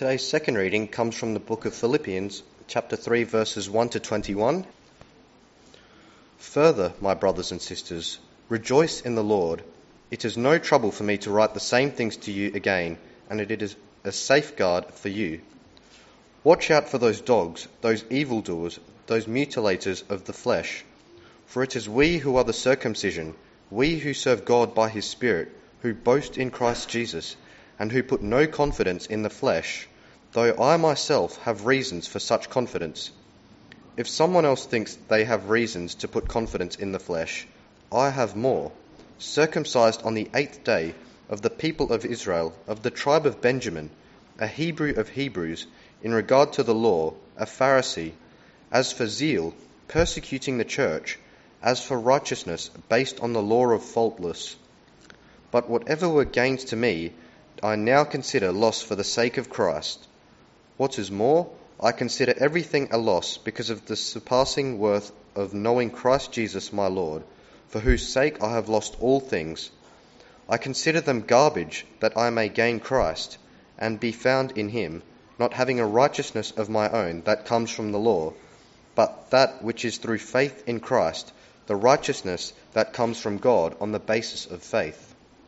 Today's second reading comes from the book of Philippians, chapter 3, verses 1 to 21. Further, my brothers and sisters, rejoice in the Lord. It is no trouble for me to write the same things to you again, and it is a safeguard for you. Watch out for those dogs, those evildoers, those mutilators of the flesh. For it is we who are the circumcision, we who serve God by his Spirit, who boast in Christ Jesus, and who put no confidence in the flesh, though I myself have reasons for such confidence. If someone else thinks they have reasons to put confidence in the flesh, I have more. Circumcised on the 8th day, of the people of Israel, of the tribe of Benjamin, a Hebrew of Hebrews, in regard to the law, a Pharisee, as for zeal, persecuting the church, as for righteousness, based on the law of faultless. But whatever were gains to me, I now consider loss for the sake of Christ. What is more, I consider everything a loss because of the surpassing worth of knowing Christ Jesus my Lord, for whose sake I have lost all things. I consider them garbage, that I may gain Christ, and be found in him, not having a righteousness of my own that comes from the law, but that which is through faith in Christ, the righteousness that comes from God on the basis of faith.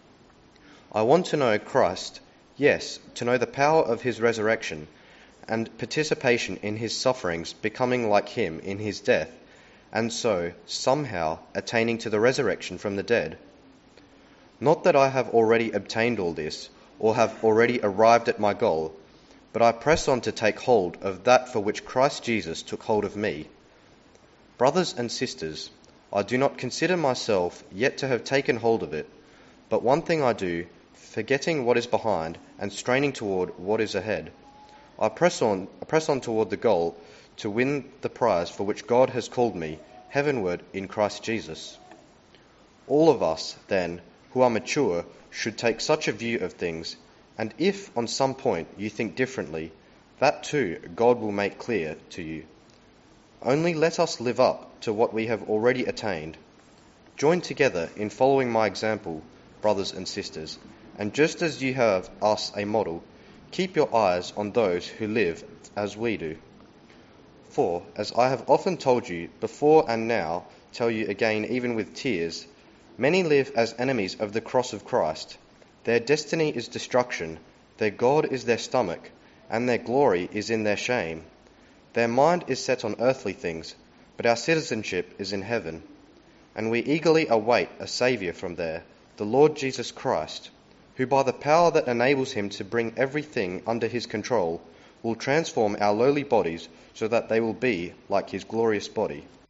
I want to know Christ, yes, to know the power of his resurrection, and participation in his sufferings, becoming like him in his death, and so, somehow, attaining to the resurrection from the dead. Not that I have already obtained all this, or have already arrived at my goal, but I press on to take hold of that for which Christ Jesus took hold of me. Brothers and sisters, I do not consider myself yet to have taken hold of it, but one thing I do, forgetting what is behind and straining toward what is ahead. I press on toward the goal to win the prize for which God has called me heavenward in Christ Jesus. All of us, then, who are mature, should take such a view of things, and if on some point you think differently, that too God will make clear to you. Only let us live up to what we have already attained. Join together in following my example, brothers and sisters, and just as you have us a model, keep your eyes on those who live as we do. For, as I have often told you before and now tell you again even with tears, many live as enemies of the cross of Christ. Their destiny is destruction, their God is their stomach, and their glory is in their shame. Their mind is set on earthly things, but our citizenship is in heaven, and we eagerly await a Saviour from there, the Lord Jesus Christ, who by the power that enables him to bring everything under his control will transform our lowly bodies so that they will be like his glorious body.